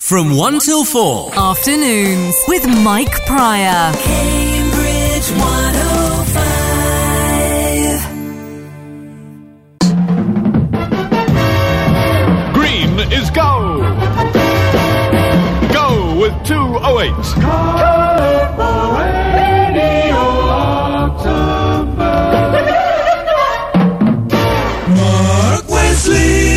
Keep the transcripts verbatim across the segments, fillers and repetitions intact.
From one till four. Afternoons with Mike Pryor. Cambridge one oh five. Green is go. Go with two oh eight. Colourful Radio Luxembourg. Mark Wesley.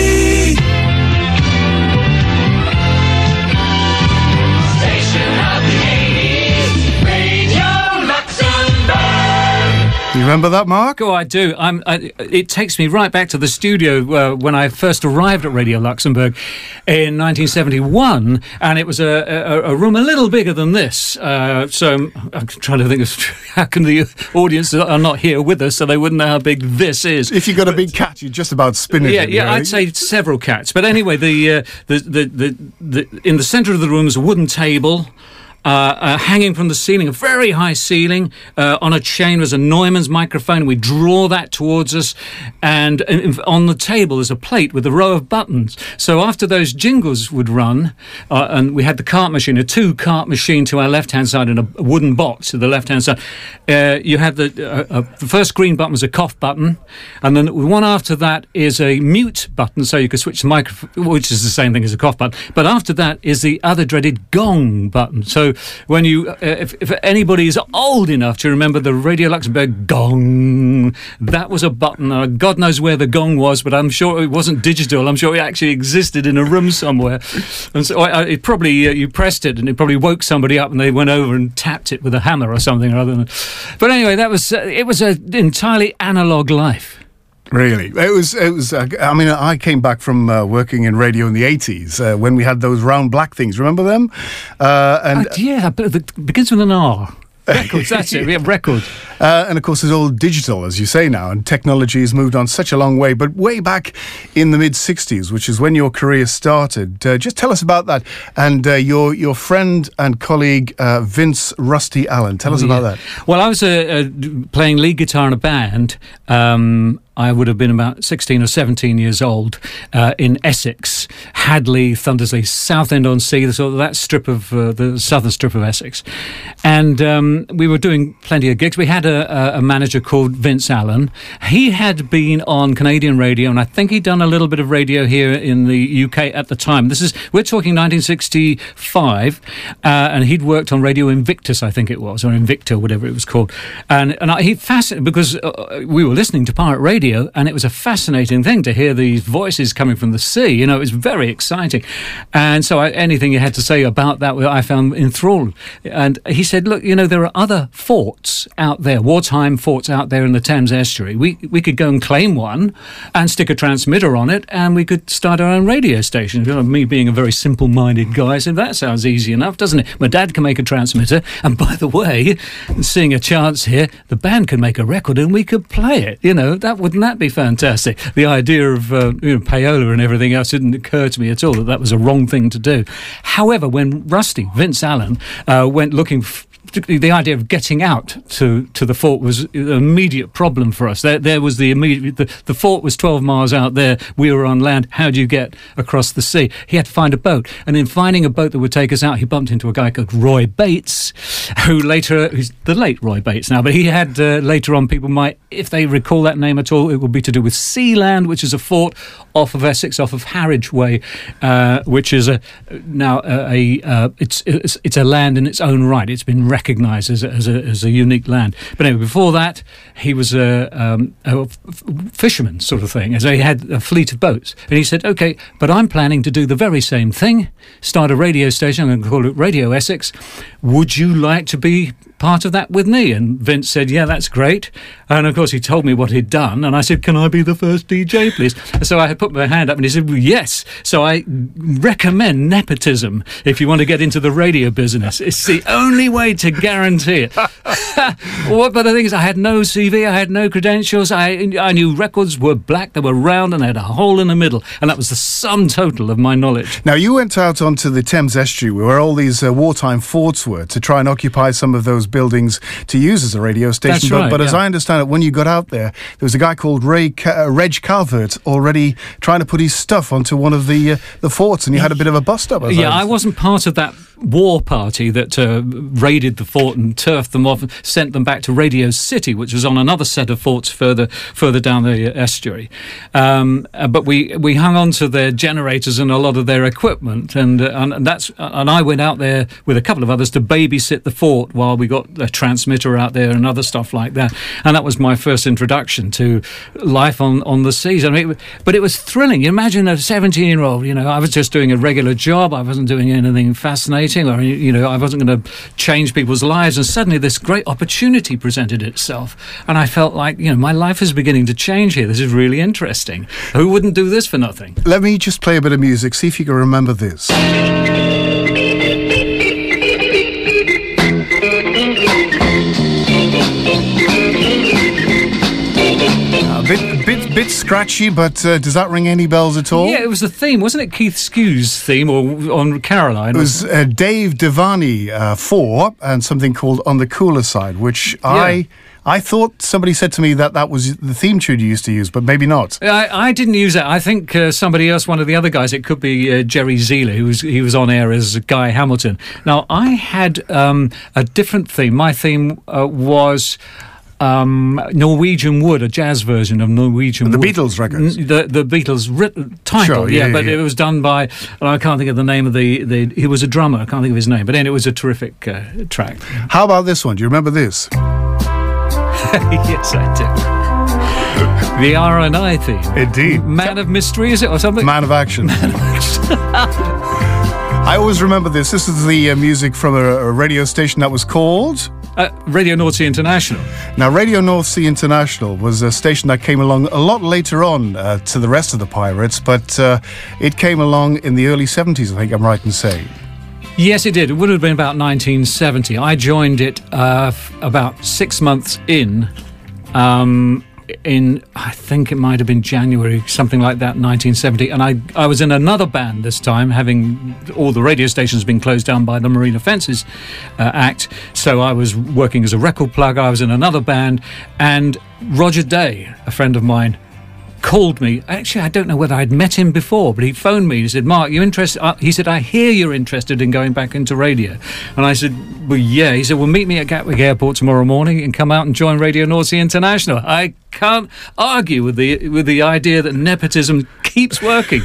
You remember that, Mark? Oh, I do. I'm, I, it takes me right back to the studio uh, when I first arrived at Radio Luxembourg in nineteen seventy-one, and it was a, a, a room a little bigger than this. Uh, so I'm trying to think of how can the audience are not here with us, so they wouldn't know how big this is. If you've got a big cat, you just about spin it. Yeah, in, yeah. really. I'd say several cats, but anyway, the uh, the, the, the the in the centre of the room is a wooden table. Uh, uh, hanging from the ceiling, a very high ceiling, uh, on a chain was a Neumann's microphone. We draw that towards us, and uh, on the table is a plate with a row of buttons. So after those jingles would run, uh, and we had the cart machine, a two-cart machine to our left-hand side and a wooden box to the left-hand side, uh, you had the, uh, uh, the first green button was a cough button, and then the one after that is a mute button, so you could switch the microphone, which is the same thing as a cough button. But after that is the other dreaded gong button. So when you, uh, if, if anybody is old enough to remember the Radio Luxembourg gong, that was a button. Uh, God knows where the gong was, but I'm sure it wasn't digital. I'm sure it actually existed in a room somewhere. And so I, I, it probably, uh, you pressed it and it probably woke somebody up and they went over and tapped it with a hammer or something or other. But anyway, that was, uh, it was an entirely analogue life. Really, it was. It was. Uh, I mean, I came back from uh, working in radio in the eighties uh, when we had those round black things. Remember them? Uh, and oh, yeah, but it begins with an R. Records, that's it. We have records. Uh, and of course, it's all digital, as you say now, and technology has moved on such a long way. But way back in the mid sixties, which is when your career started, uh, just tell us about that. And uh, your your friend and colleague uh, Vince Rusty Allen. Tell us oh, about yeah. that. Well, I was uh, uh, playing lead guitar in a band. Um, I would have been about sixteen or seventeen years old uh, in Essex, Hadley, Thundersley, Southend-on-Sea, the sort of that strip of uh, the southern strip of Essex, and um, we were doing plenty of gigs. We had a, a manager called Vince Allen. He had been on Canadian radio, and I think he'd done a little bit of radio here in the U K at the time. This is we're talking nineteen sixty-five, uh, and he'd worked on Radio Invictus, I think it was, or Invicta, whatever it was called, and and I, he fascinated because uh, we were listening to pirate radio. And it was a fascinating thing to hear these voices coming from the sea. You know, it was very exciting. And so I, anything you had to say about that, I found enthralled. And he said, look, you know, there are other forts out there, wartime forts out there in the Thames estuary. We we could go and claim one and stick a transmitter on it, and we could start our own radio station. You know, me being a very simple-minded guy, I said, that sounds easy enough, doesn't it? My dad can make a transmitter. And by the way, seeing a chance here, the band can make a record and we could play it. You know, that would Wouldn't that be fantastic? The idea of uh, you know, payola and everything else didn't occur to me at all, that that was a wrong thing to do. However, when Rusty, Vince Allen, uh, went looking... F- the idea of getting out to, to the fort was an immediate problem for us. There, there was the immediate... The, the fort was twelve miles out there. We were on land. How do you get across the sea? He had to find a boat. And in finding a boat that would take us out, he bumped into a guy called Roy Bates, who later... Who's the late Roy Bates now, but he had uh, later on, people might, if they recall that name at all, it would be to do with Sealand, which is a fort off of Essex, off of Harwich Way, uh, which is a now a... a uh, it's, it's it's a land in its own right. It's been recognised as a, as, a, as a unique land. But anyway, before that, he was a, um, a fisherman sort of thing, as he had a fleet of boats. And he said, OK, but I'm planning to do the very same thing, start a radio station, I'm going to call it Radio Essex. Would you like to be part of that with me? And Vince said, yeah, that's great. And of course, he told me what he'd done. And I said, can I be the first D J, please? So I had put my hand up and he said, well, yes. So I recommend nepotism if you want to get into the radio business. It's the only way to guarantee it. What, but the thing is, I had no C V, I had no credentials. I, I knew records were black, they were round, and they had a hole in the middle. And that was the sum total of my knowledge. Now, you went out onto the Thames estuary where all these uh, wartime forts were to try and occupy some of those buildings to use as a radio station. That's but right, but as yeah. I understand it, when you got out there, there was a guy called Ray Ca- uh, Reg Calvert already trying to put his stuff onto one of the uh, the forts, and you had a bit of a bust-up. as Yeah, I understand. wasn't part of that war party that uh, raided the fort and turfed them off and sent them back to Radio City, which was on another set of forts further further down the estuary. Um, uh, but we, we hung on to their generators and a lot of their equipment, and uh, and that's and I went out there with a couple of others to babysit the fort while we got a transmitter out there and other stuff like that. And that was my first introduction to life on, on the seas. I mean, it, but it was thrilling. You imagine a seventeen-year-old. You know, I was just doing a regular job. I wasn't doing anything fascinating. Or, you know, I wasn't going to change people's lives, and suddenly this great opportunity presented itself, and I felt like, you know, my life is beginning to change here. This is really interesting. Who wouldn't do this for nothing? Let me just play a bit of music, see if you can remember this. A bit, bit, bit scratchy, but uh, does that ring any bells at all? Yeah, it was the theme, wasn't it? Keith Skew's theme, or on Caroline. It was uh, Dave Devani uh, four and something called On the Cooler Side, which I I thought somebody said to me that that was the theme tune you used to use, but maybe not. I, I didn't use that. I think uh, somebody else, one of the other guys, it could be uh, Jerry Zealer, who was he was on air as Guy Hamilton. Now, I had um, a different theme. My theme uh, was um, Norwegian Wood, a jazz version of Norwegian The Wood. Beatles records. N- The the Beatles written, title, Sure, yeah, yeah, yeah, but yeah. it was done by, well, I can't think of the name of the, the, he was a drummer, I can't think of his name, but anyway, it was a terrific uh, track. How about this one? Do you remember this? Yes, I do. The R and I theme. Indeed. Man of Mystery, is it, or something? Man of Action. I always remember this. This is the uh, music from a, a radio station that was called... Uh, Radio North Sea International. Now, Radio North Sea International was a station that came along a lot later on uh, to the rest of the Pirates, but uh, it came along in the early seventies, I think I'm right in saying. Yes, it did. It would have been about nineteen seventy. I joined it uh, f- about six months in, um, in, I think it might have been January, something like that, nineteen seventy. And I, I was in another band this time, having all the radio stations been closed down by the Marine Offences uh, Act. So I was working as a record plugger. I was in another band. And Roger Day, a friend of mine, called me. Actually, I don't know whether I'd met him before, but he phoned me. He said, "Mark, you interested?" Uh, he said, "I hear you're interested in going back into radio." And I said, "Well, yeah." He said, "Well, meet me at Gatwick Airport tomorrow morning and come out and join Radio North Sea International." I can't argue with the with the idea that nepotism keeps working.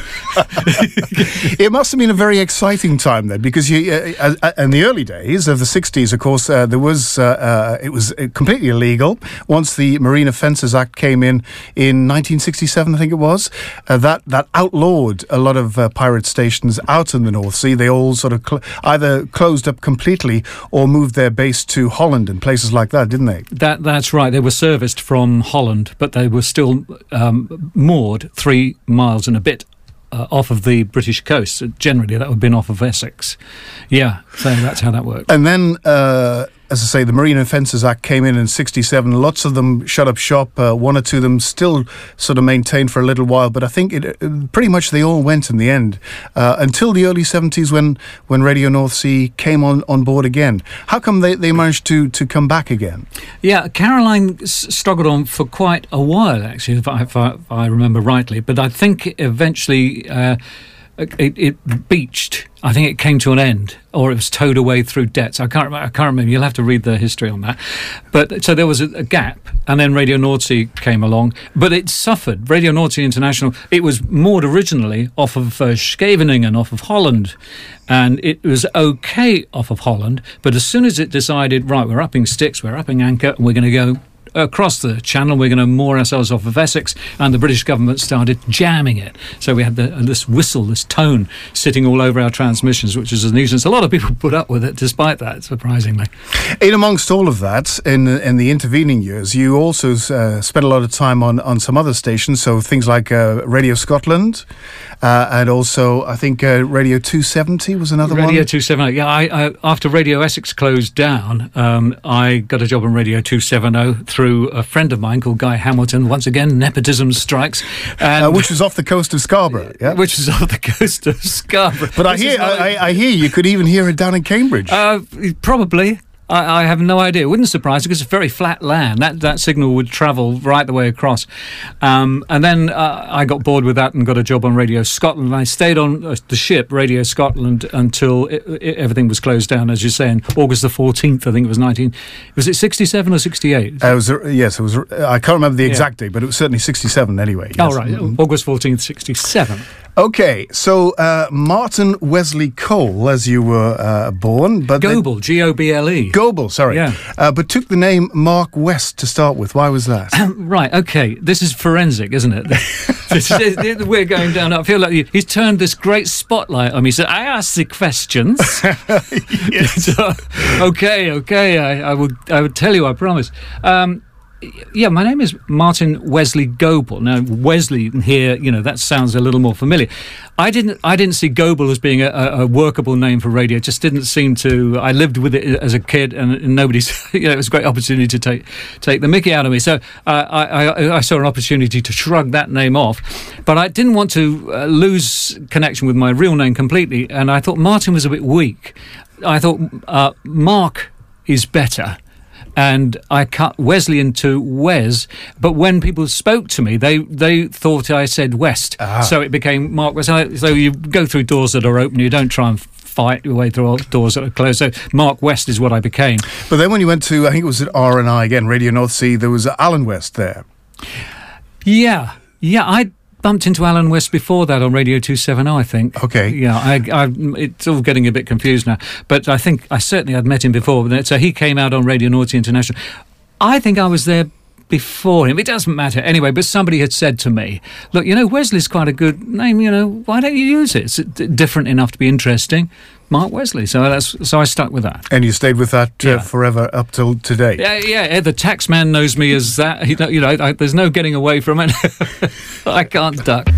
It must have been a very exciting time then, because you, uh, uh, in the early days of the sixties, of course, uh, there was uh, uh, it was completely illegal. Once the Marine Offences Act came in in nineteen sixty-seven, I think it was, uh, that that outlawed a lot of uh, pirate stations out in the North Sea. They all sort of cl- either closed up completely or moved their base to Holland and places like that, didn't they? That that's right. They were serviced from Holland, but they were still um, moored three miles and a bit uh, off of the British coast. So generally, that would have been off of Essex. Yeah, so that's how that worked. And then, uh, as I say, the Marine Offences Act came in in sixty-seven. Lots of them shut up shop. Uh, one or two of them still sort of maintained for a little while. But I think it, it, pretty much they all went in the end uh, until the early seventies when, when Radio North Sea came on, on board again. How come they, they managed to, to come back again? Yeah, Caroline s- struggled on for quite a while, actually, if I, if I, if I remember rightly. But I think eventually uh, it, it beached. I think it came to an end, or it was towed away through debts. I can't remember. I can't remember. You'll have to read the history on that. But so there was a, a gap, and then Radio North Sea came along. But it suffered. Radio North Sea International. It was moored originally off of uh, Scheveningen, off of Holland, and it was okay off of Holland. But as soon as it decided, right, we're upping sticks, we're upping anchor, and we're going to go across the channel, we're going to moor ourselves off of Essex, and the British government started jamming it. So we had the, uh, this whistle, this tone sitting all over our transmissions, which is a nuisance. A lot of people put up with it despite that, surprisingly. In amongst all of that, in in the intervening years, you also uh, spent a lot of time on, on some other stations, so things like uh, Radio Scotland, uh, and also, I think, uh, Radio two seventy was another Radio one. Radio two seventy, yeah. I, I, after Radio Essex closed down, um, I got a job on Radio two seventy through a friend of mine called Guy Hamilton. Once again, nepotism strikes. And Uh, which was off the coast of Scarborough, yeah? which is off the coast of Scarborough. But I This hear, is not- I, I hear you could even hear it down in Cambridge. Uh, probably. I, I have no idea. It wouldn't surprise me because it's very flat land. That that signal would travel right the way across. Um, and then uh, I got bored with that and got a job on Radio Scotland. I stayed on uh, the ship, Radio Scotland, until it, it, everything was closed down, as you say, on August the fourteenth, I think it was nineteen... Was it sixty-seven or sixty-eight? Uh, it was, uh, yes, it was. Uh, I can't remember the exact yeah. date, but it was certainly sixty-seven anyway. Yes. Oh, right. Mm-hmm. August fourteenth, sixty-seven. Okay, so uh, Martin Wesley Cole, as you were uh, born, but Goble, G O B L E. Goble, sorry, yeah, uh, but took the name Mark West to start with. Why was that? Um, right, okay, this is forensic, isn't it? this is, we're going down. I feel like he's turned this great spotlight on me. So I asked the questions. so, okay, okay, I, I would, I would tell you. I promise. Um, Yeah, my name is Martin Wesley Goble. Now, Wesley here, you know, that sounds a little more familiar. I didn't, I didn't see Goble as being a, a workable name for radio. It just didn't seem to. I lived with it as a kid, and, and nobody's. You know, it was a great opportunity to take take the mickey out of me. So uh, I, I, I saw an opportunity to shrug that name off, but I didn't want to uh, lose connection with my real name completely. And I thought Martin was a bit weak. I thought uh, Mark is better. And I cut Wesley into Wes, but when people spoke to me, they, they thought I said West. Ah. So it became Mark West. So you go through doors that are open, you don't try and fight your way through all doors that are closed. So Mark West is what I became. But then when you went to, I think it was at R N I again, Radio North Sea, there was Alan West there. Yeah, yeah, I bumped into Alan West before that on Radio two seventy, I think. Okay. Yeah, I, I, it's all getting a bit confused now. But I think I certainly had met him before. So he came out on Radio Naughty International. I think I was there before him. It doesn't matter. Anyway, but somebody had said to me, look, you know, Wesley's quite a good name, you know, why don't you use it? It's different enough to be interesting. Mark Wesley. So that's so I stuck with that. And you stayed with that uh, yeah. forever up till today. Yeah, yeah. The tax man knows me as that. You know, I, there's no getting away from it. I can't duck.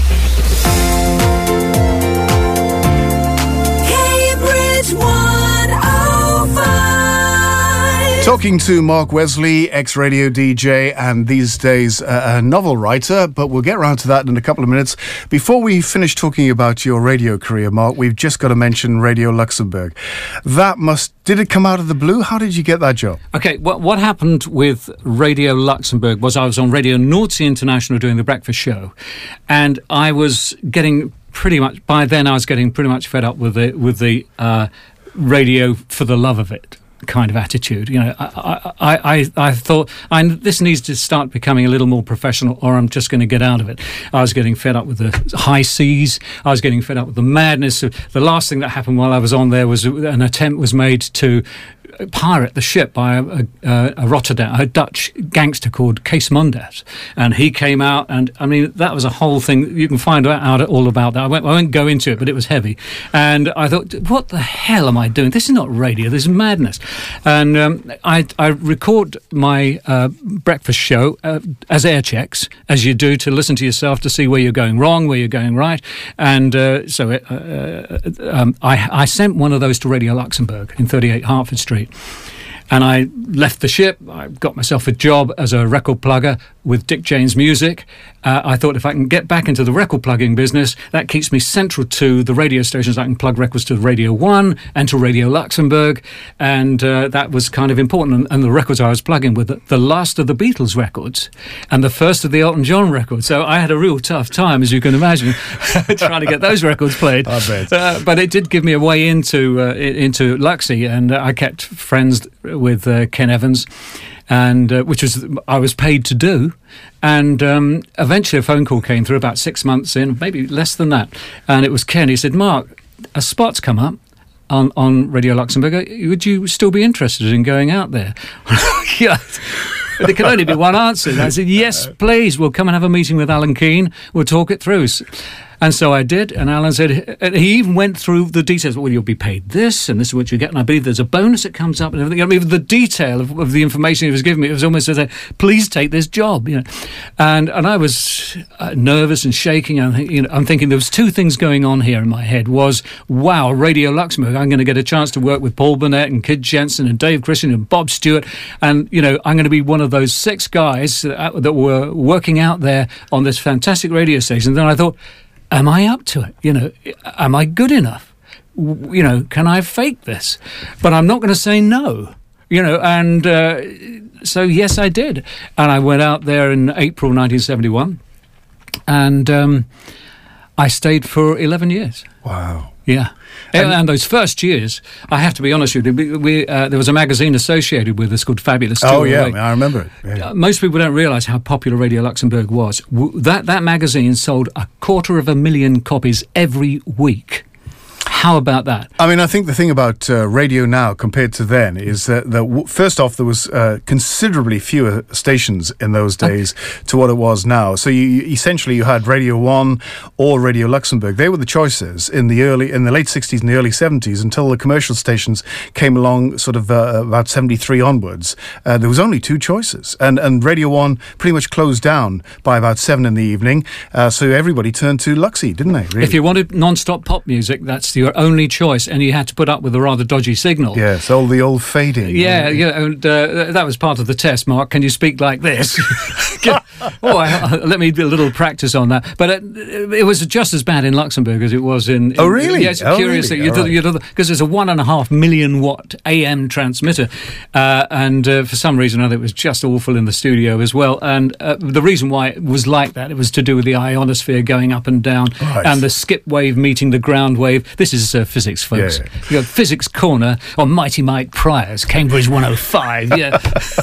Talking to Mark Wesley, ex-radio D J and these days uh, a novel writer, but we'll get around to that in a couple of minutes. Before we finish talking about your radio career, Mark, we've just got to mention Radio Luxembourg. That must... Did it come out of the blue? How did you get that job? Okay, what, what happened with Radio Luxembourg was I was on Radio Naughty International doing the breakfast show, and I was getting pretty much... By then I was getting pretty much fed up with the, with the uh, radio for the love of it kind of attitude. You know, I I, I, I thought I, this needs to start becoming a little more professional, or I'm just going to get out of it. I was getting fed up with the high seas. I was getting fed up with the madness. The last thing that happened while I was on there was an attempt was made to pirate the ship by a, a, a Rotterdam, a Dutch gangster called Kees Mundat, and he came out, and I mean that was a whole thing. You can find out all about that. I won't, I won't go into it, but it was heavy, and I thought, what the hell am I doing? This is not radio. This is madness. And um, I, I record my uh, breakfast show uh, as air checks, as you do, to listen to yourself to see where you're going wrong, where you're going right, and uh, so it, uh, um, I, I sent one of those to Radio Luxembourg in thirty-eight Hertford Street. And I left the ship. I got myself a job as a record plugger with Dick James Music. Uh, I thought if I can get back into the record plugging business, that keeps me central to the radio stations. I can plug records to Radio one and to Radio Luxembourg. And uh, that was kind of important. And, and the records I was plugging were the, the last of the Beatles records and the first of the Elton John records. So I had a real tough time, as you can imagine, trying to get those records played. I bet. Uh, but it did give me a way into, uh, into Luxy, and uh, I kept friends with uh, Ken Evans, and uh, which was I was paid to do, and um, eventually a phone call came through about six months in, maybe less than that, and it was Ken. He said, "Mark, a spot's come up on, on Radio Luxembourg. Would you still be interested in going out there?" Yeah. There can only be one answer. And I said, "Yes, please. We'll come and have a meeting with Alan Keane. We'll talk it through." And so I did, and Alan said, and he even went through the details. Well, you'll be paid this, and this is what you get, and I believe there's a bonus that comes up, and everything. I mean, the detail of, of the information he was giving me, it was almost as a, please take this job, you know. And and I was uh, nervous and shaking. And you know, I'm thinking there was two things going on here in my head. Was, wow, Radio Luxembourg, I'm going to get a chance to work with Paul Burnett and Kid Jensen and Dave Christian and Bob Stewart, and you know, I'm going to be one of those six guys that, that were working out there on this fantastic radio station. And then I thought, am I up to it? You know, am I good enough? You know, can I fake this? But I'm not going to say no. you know, and uh, so yes, I did, and I went out there in April nineteen seventy-one, and um, I stayed for eleven years. Wow. Yeah. And, and those first years, I have to be honest with you, we, we, uh, there was a magazine associated with us called Fabulous. Oh, yeah, I remember it. Yeah. Uh, most people don't realise how popular Radio Luxembourg was. W- that, that magazine sold a quarter of a million copies every week. How about that? I mean, I think the thing about uh, radio now compared to then is that, that w- first off, there was uh, considerably fewer stations in those days to what it was now. So you, you essentially you had Radio One or Radio Luxembourg. They were the choices in the early, in the late sixties and the early seventies until the commercial stations came along, sort of uh, about seventy-three onwards. Uh, there was only two choices, and and Radio One pretty much closed down by about seven in the evening. Uh, so everybody turned to Luxy, didn't they? Really? If you wanted non-stop pop music, that's your only choice, and you had to put up with a rather dodgy signal. Yes, all the old fading. Yeah, yeah, and uh, that was part of the test. Mark, can you speak like this? oh, I, I, let me do a little practice on that. But it, it was just as bad in Luxembourg as it was in. in oh, really? Yes, oh, curious really? that you because there's a one and a half million watt A M transmitter, uh, and uh, for some reason or other, it was just awful in the studio as well. And uh, the reason why it was like that, it was to do with the ionosphere going up and down, right. and the skip wave meeting the ground wave. This is uh, physics, folks. Yeah, yeah. You got Physics Corner on Mighty Mike Pryor's Cambridge one oh five. Yeah.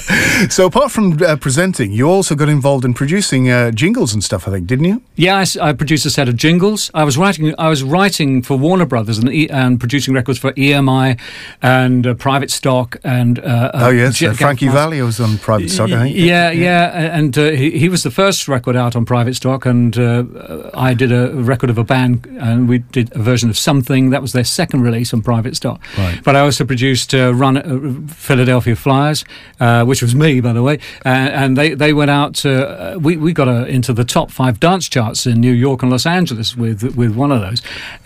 So apart from uh, presenting, you also got involved in producing uh, jingles and stuff, I think, didn't you? Yeah, I, I produced a set of jingles. I was writing. I was writing for Warner Brothers and, e, and producing records for E M I and uh, Private Stock and. Uh, oh yes, J- uh, Frankie Valli was on Private Stock, I think. Yeah, yeah, and uh, he, he was the first record out on Private Stock, and uh, I did a record of a band, and we did a version of Something. That was their second release on Private Stock. Right. But I also produced uh, Run uh, Philadelphia Flyers, uh, which was me, by the way, uh, and they, they went out. Uh, we we got uh, into the top five dance charts in New York and Los Angeles with with one of those,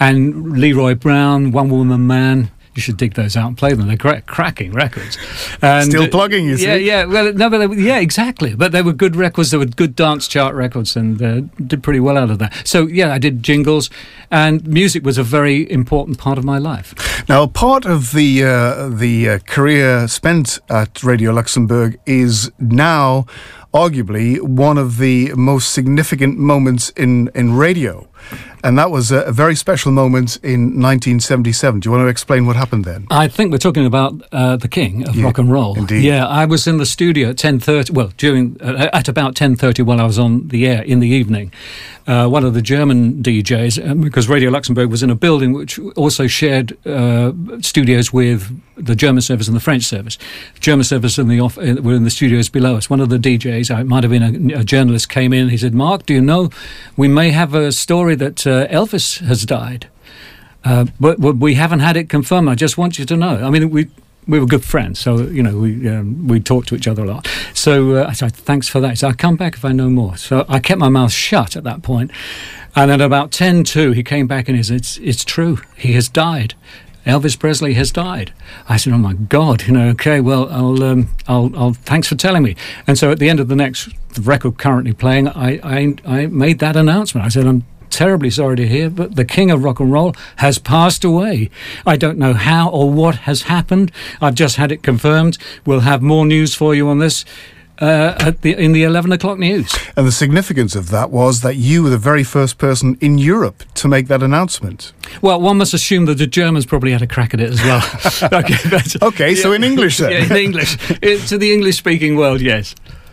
and Leroy Brown, One Woman Man. You should dig those out and play them. They're cra- cracking records. And, Still plugging, you see. Yeah, yeah. Well, no, but they, were- yeah, exactly. But they were good records. They were good dance chart records, and uh, did pretty well out of that. So yeah, I did jingles, and music was a very important part of my life. Now, part of the uh, the uh, career spent at Radio Luxembourg is now arguably one of the most significant moments in, in radio. And that was a, a very special moment in nineteen seventy-seven. Do you want to explain what happened then? I think we're talking about uh, the king of Yeah, rock and roll. indeed. Yeah, I was in the studio at ten thirty. Well, during uh, at about ten thirty while I was on the air in the evening. Uh, one of the German D Js, um, because Radio Luxembourg was in a building which also shared uh, studios with the German service and the French service. The German service and the off- uh, were in the studios below us. One of the D Js, uh, it might have been a, a journalist, came in. He said, "Mark, do you know we may have a story that uh, Elvis has died, uh, but, but we haven't had it confirmed. I just want you to know." I mean, we we were good friends, so you know we um, we talked to each other a lot. So uh, I said, "Thanks for that." So I'll come back if I know more. So I kept my mouth shut at that point, and then about ten to, he came back and he said, "It's it's true. He has died. Elvis Presley has died." I said, "Oh my God, you know, okay, well, I'll, um, I'll, I'll, thanks for telling me." And so at the end of the next record currently playing, I, I, I made that announcement. I said, "I'm terribly sorry to hear, but the king of rock and roll has passed away. I don't know how or what has happened. I've just had it confirmed. We'll have more news for you on this Uh, at the in the eleven o'clock news." And the significance of that was that you were the very first person in Europe to make that announcement. Well, one must assume that the Germans probably had a crack at it as well. okay, but, Okay, so in English then. Yeah, in English. It, to the English-speaking world, yes.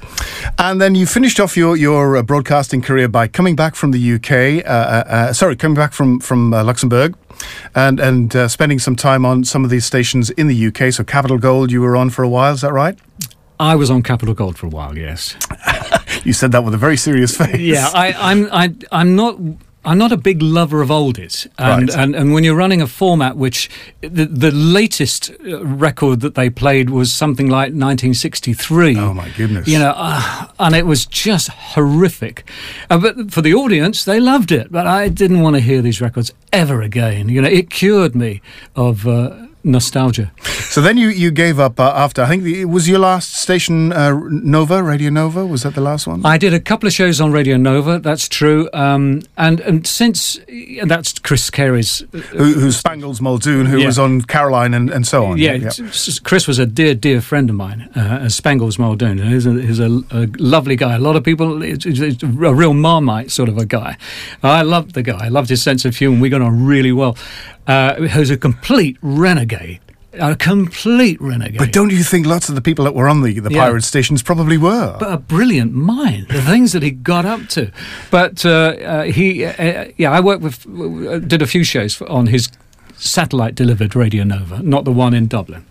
And then you finished off your, your uh, broadcasting career by coming back from the U K, uh, uh, sorry, coming back from, from uh, Luxembourg, and, and uh, spending some time on some of these stations in the U K. So Capital Gold you were on for a while, is that right? I was on Capital Gold for a while, yes. You said that with a very serious face. Yeah, I, I'm I, I'm not I'm not a big lover of oldies, and Right. and, and when you're running a format which the the latest record that they played was something like nineteen sixty-three. Oh my goodness. You know, uh, and it was just horrific. Uh, but for the audience, they loved it. But I didn't want to hear these records ever again. You know, it cured me of. Uh, nostalgia. So then you, you gave up uh, after, I think, it was your last station, uh, Nova, Radio Nova? Was that the last one? I did a couple of shows on Radio Nova, that's true. Um, and, and since, and that's Chris Carey's... Uh, who, who's Spangles Muldoon, who yeah. was on Caroline and, and so on. Yeah, yeah. Chris was a dear, dear friend of mine, uh, as Spangles Muldoon. He's, a, he's a, a lovely guy. A lot of people, it's, it's a real Marmite sort of a guy. I loved the guy. I loved his sense of humour. We got on really well. Uh, he was a complete renegade. A complete renegade. But don't you think lots of the people that were on the, the Yeah. pirate stations probably were? But a brilliant mind, the things that he got up to. But uh, uh, he, uh, yeah, I worked with, uh, did a few shows for, on his satellite-delivered Radio Nova, not the one in Dublin.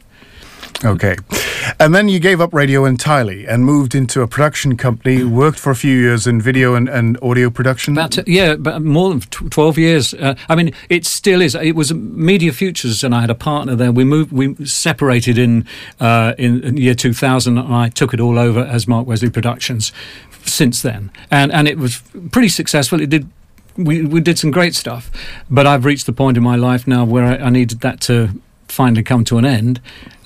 Okay. And then you gave up radio entirely and moved into a production company, worked for a few years in video and, and audio production. About t- yeah, but more than tw- twelve years. Uh, I mean, it still is. It was Media Futures, and I had a partner there. We moved, we separated in uh, in, in year two thousand, and I took it all over as Mark Wesley Productions since then, and and it was pretty successful. It did. We we did some great stuff, but I've reached the point in my life now where I, I needed that to finally come to an end,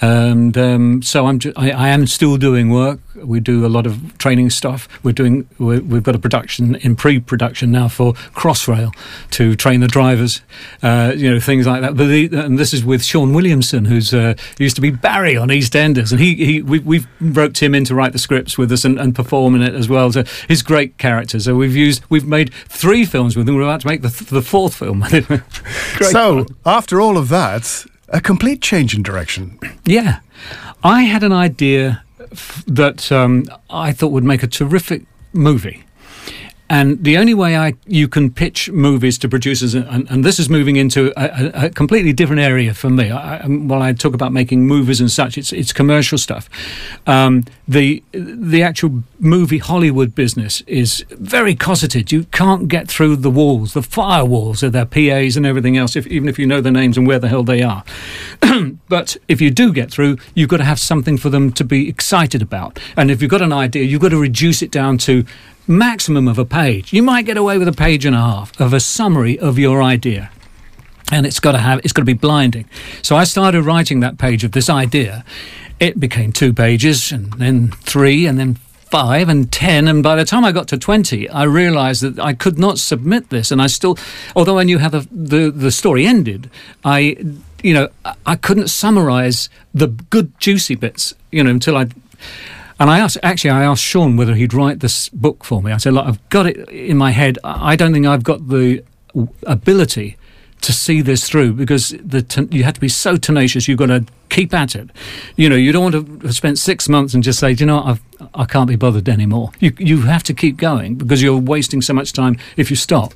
and um, so I'm ju- I, I am still doing work. We do a lot of training stuff. We're doing we're, we've got a production in pre-production now for Crossrail to train the drivers, uh, you know, things like that. But the, and this is with Sean Williamson, who's uh, used to be Barry on EastEnders, and he he we, we've roped him in to write the scripts with us and, and perform in it as well. So he's great character. So we've used we've made three films with him. We're about to make the th- the fourth film. Great so fun. after all of that, a complete change in direction. Yeah. I had an idea f- that um, I thought would make a terrific movie. And the only way I you can pitch movies to producers, and, and this is moving into a, a, a completely different area for me. I, I, while I talk about making movies and such, it's it's commercial stuff. Um, the the actual movie Hollywood business is very cosseted. You can't get through the walls, the firewalls of their P As and everything else, if, even if you know the names and where the hell they are. But if you do get through, you've got to have something for them to be excited about. And if you've got an idea, you've got to reduce it down to maximum of a page. You might get away with a page and a half of a summary of your idea, and it's got to have it's got to be blinding. So I started writing that page of this idea. It became two pages, and then three, and then five, and ten. And by the time I got to twenty, I realised that I could not submit this. And I still, although I knew how the the, the story ended, I, you know, I couldn't summarise the good juicy bits, you know, until I. And I asked, actually, I asked Sean whether he'd write this book for me. I said, look, I've got it in my head. I don't think I've got the ability to see this through, because the ten- you have to be so tenacious. You've got to keep at it. You know, you don't want to have spent six months and just say, do you know what, I've, I can't be bothered anymore. You, you have to keep going, because you're wasting so much time if you stop.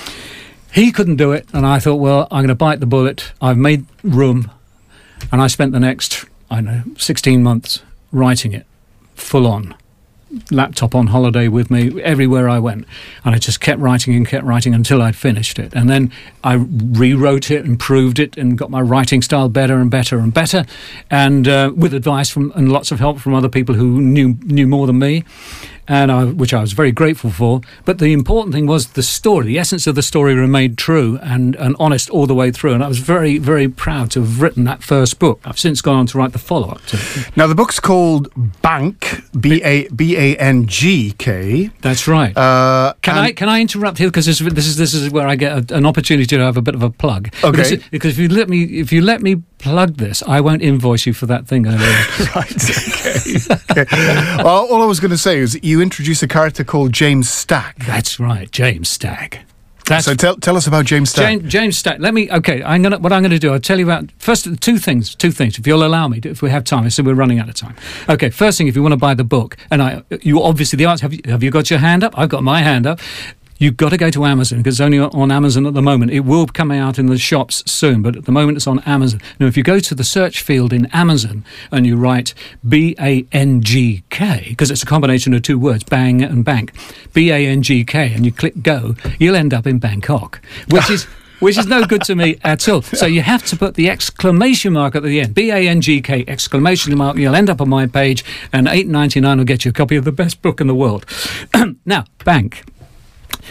He couldn't do it, and I thought, well, I'm going to bite the bullet. I've made room, and I spent the next, I don't know, sixteen months writing it. Full on, laptop on holiday with me everywhere I went, and I just kept writing and kept writing until I'd finished it. And then I rewrote it, improved it, and got my writing style better and better and better, and uh, with advice from and lots of help from other people who knew knew more than me, and I, which I was very grateful for. But the important thing was the story. The essence of the story remained true and, and honest all the way through, and I was very, very proud to have written that first book. I've since gone on to write the follow-up to it. Now, the book's called Bank, B A B A N G K. That's right. Uh, Can I can I interrupt here, because this, this is this is where I get a, an opportunity to have a bit of a plug. Okay. Because, because if you let me if you let me plug this, I won't invoice you for that thing earlier. Right, okay. okay. Well, all I was going to say is you introduce a character called James Stack. That's right, James Stagg. That's So tell tell us about James Stack. James, James Stack. Let me. Okay, I'm gonna. What I'm going to do, I'll tell you about first two things. Two things, if you'll allow me, if we have time. I said we're running out of time. Okay, first thing, if you want to buy the book, and I, you obviously the answer. Have you, have you got your hand up? I've got my hand up. You've got to go to Amazon, because it's only on Amazon at the moment. It will come out in the shops soon, but at the moment it's on Amazon. Now, if you go to the search field in Amazon and you write B A N G K, because it's a combination of two words, bang and bank, B A N G K, and you click go, you'll end up in Bangkok, which is... which is no good to me at all. So you have to put the exclamation mark at the end. B A N G K, exclamation mark. You'll end up on my page, and eight ninety-nine will get you a copy of the best book in the world. Now, Bank.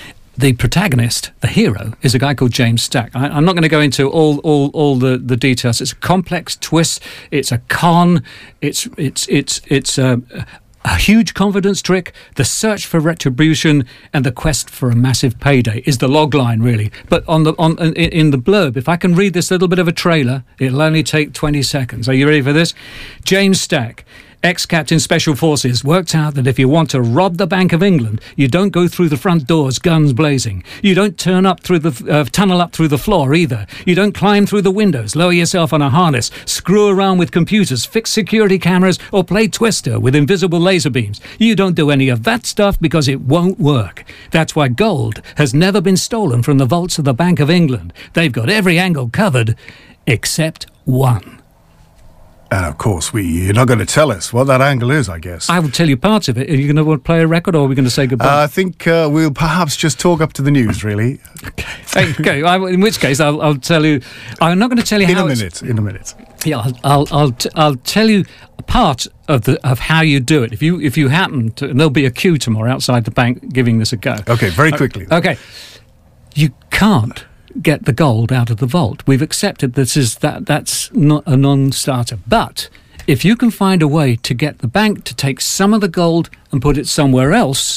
the protagonist, the hero, is a guy called James Stack. I, I'm not going to go into all all, all the, the details. It's a complex twist. It's a con. It's it's it's it's a, a huge confidence trick. The search for retribution and the quest for a massive payday is the log line, really. But on the on in, in the blurb, if I can read this little bit of a trailer, it'll only take twenty seconds. Are you ready for this? James Stack, ex-captain Special Forces, worked out that if you want to rob the Bank of England, you don't go through the front doors, guns blazing. You don't turn up through the uh, tunnel up through the floor either. You don't climb through the windows, lower yourself on a harness, screw around with computers, fix security cameras, or play Twister with invisible laser beams. You don't do any of that stuff because it won't work. That's why gold has never been stolen from the vaults of the Bank of England. They've got every angle covered except one. And of course, we you're not going to tell us what that angle is, I guess. I will tell you parts of it. Are you going to want to play a record, or are we going to say goodbye? Uh, I think uh, we'll perhaps just talk up to the news, really. Okay. Okay. I, in which case, I'll, I'll tell you. I'm not going to tell you in how. a it's- minute. In a minute. Yeah, I'll I'll I'll, t- I'll tell you a part of the of how you do it. If you if you happen to, and there'll be a queue tomorrow outside the bank giving this a go. Okay, very quickly. Okay, you can't get the gold out of the vault. We've accepted this is that that's not a non-starter, but if you can find a way to get the bank to take some of the gold and put it somewhere else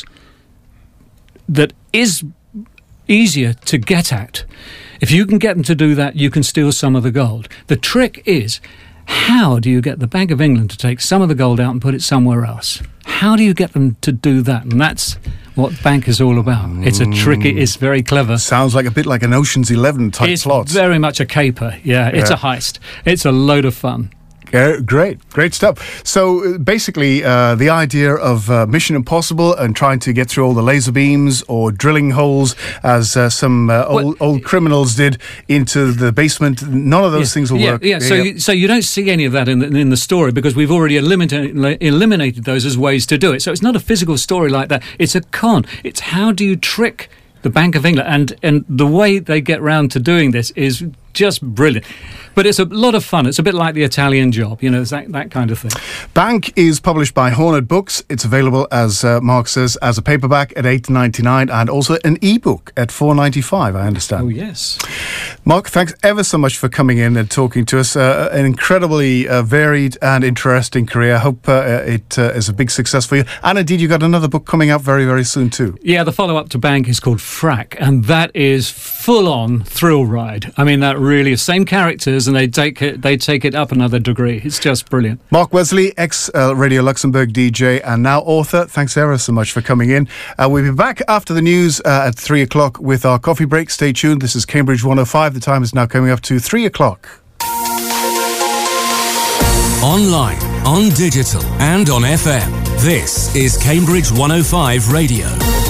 that is easier to get at, if you can get them to do that, you can steal some of the gold. The trick is, how do you get the Bank of England to take some of the gold out and put it somewhere else? How do you get them to do that? And that's what bank is all about. It's a tricky, it's very clever. Sounds like a bit like an Ocean's Eleven type It's plot. very much a caper, yeah. It's Yeah. a heist. It's a load of fun. Uh, great, great stuff. So uh, basically, uh, the idea of uh, Mission Impossible and trying to get through all the laser beams or drilling holes, as uh, some uh, old, Well, old criminals did, into the basement. None of those yeah, things will yeah, work. Yeah, so you, so you don't see any of that in the, in the story because we've already eliminated eliminated those as ways to do it. So it's not a physical story like that. It's a con. It's how do you trick the Bank of England, and and the way they get round to doing this is just brilliant. But it's a lot of fun. It's a bit like The Italian Job, you know, it's that, that kind of thing. Bank is published by Hornet Books. It's available, as uh, Mark says, as a paperback at eight ninety-nine and also an ebook at four ninety-five, I understand. Oh, yes. Mark, thanks ever so much for coming in and talking to us. Uh, an incredibly uh, varied and interesting career. I hope uh, it uh, is a big success for you. And indeed, you've got another book coming out very, very soon too. Yeah, the follow-up to Bank is called Frack, and that is full-on thrill ride. I mean, that really is same characters, and they take it, they take it up another degree. It's just brilliant. Mark Wesley, ex-Radio Luxembourg D J and now author, thanks ever so much for coming in. Uh, we'll be back after the news uh, at three o'clock with our coffee break. Stay tuned. This is Cambridge one oh five. The time is now coming up to three o'clock. Online, on digital, and on F M. This is Cambridge one oh five Radio.